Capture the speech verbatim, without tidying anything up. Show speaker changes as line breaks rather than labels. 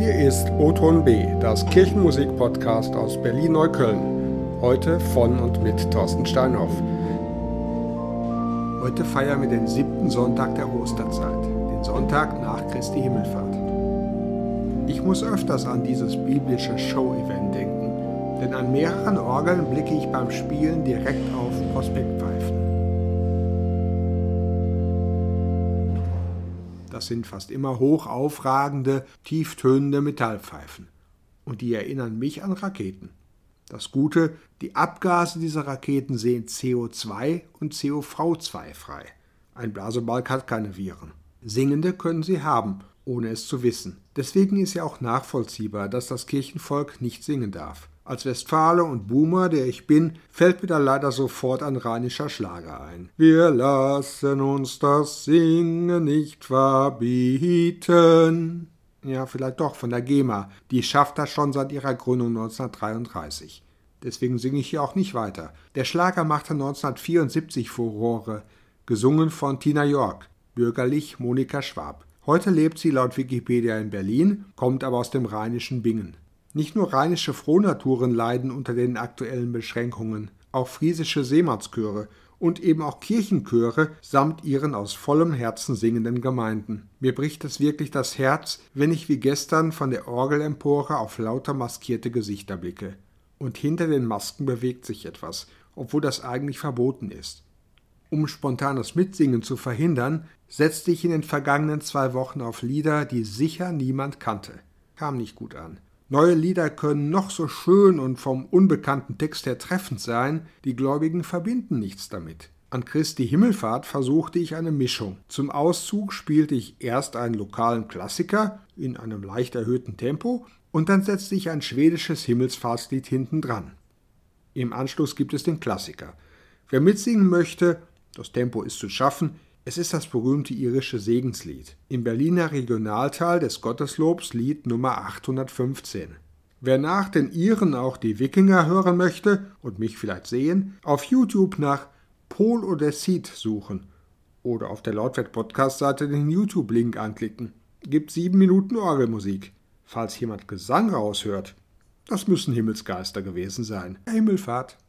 Hier ist O-Ton B, das Kirchenmusik-Podcast aus Berlin-Neukölln. Heute von und mit Thorsten Steinhoff. Heute feiern wir den siebten Sonntag der Osterzeit, den Sonntag nach Christi Himmelfahrt. Ich muss öfters an dieses biblische Show-Event denken, denn an mehreren Orgeln blicke ich beim Spielen direkt auf Prospektpfeifen. Das sind fast immer hoch aufragende, tieftönende Metallpfeifen. Und die erinnern mich an Raketen. Das Gute, die Abgase dieser Raketen sehen C O zwei und C O V zwei frei. Ein Blasebalg hat keine Viren. Singende können sie haben, ohne es zu wissen. Deswegen ist ja auch nachvollziehbar, dass das Kirchenvolk nicht singen darf. Als Westfale und Boomer, der ich bin, fällt mir da leider sofort ein rheinischer Schlager ein. Wir lassen uns das Singen nicht verbieten. Ja, vielleicht doch von der GEMA. Die schafft das schon seit ihrer Gründung neunzehnhundertdreiunddreißig. Deswegen singe ich hier auch nicht weiter. Der Schlager machte neunzehnhundertvierundsiebzig Furore, gesungen von Tina York, bürgerlich Monika Schwab. Heute lebt sie laut Wikipedia in Berlin, kommt aber aus dem rheinischen Bingen. Nicht nur rheinische Frohnaturen leiden unter den aktuellen Beschränkungen, auch friesische Seemannschöre und eben auch Kirchenchöre samt ihren aus vollem Herzen singenden Gemeinden. Mir bricht es wirklich das Herz, wenn ich wie gestern von der Orgelempore auf lauter maskierte Gesichter blicke. Und hinter den Masken bewegt sich etwas, obwohl das eigentlich verboten ist. Um spontanes Mitsingen zu verhindern, setzte ich in den vergangenen zwei Wochen auf Lieder, die sicher niemand kannte. Kam nicht gut an. Neue Lieder können noch so schön und vom unbekannten Text her treffend sein, die Gläubigen verbinden nichts damit. An Christi Himmelfahrt versuchte ich eine Mischung. Zum Auszug spielte ich erst einen lokalen Klassiker in einem leicht erhöhten Tempo und dann setzte ich ein schwedisches Himmelfahrtslied hinten dran. Im Anschluss gibt es den Klassiker. Wer mitsingen möchte, das Tempo ist zu schaffen, es ist das berühmte irische Segenslied. Im Berliner Regionalteil des Gotteslobs Lied Nummer achthundertfünfzehn. Wer nach den Iren auch die Wikinger hören möchte und mich vielleicht sehen, auf YouTube nach Pol Odessit suchen oder auf der Lautwert-Podcast-Seite den YouTube-Link anklicken. Gibt sieben Minuten Orgelmusik. Falls jemand Gesang raushört, das müssen Himmelsgeister gewesen sein. Himmelfahrt.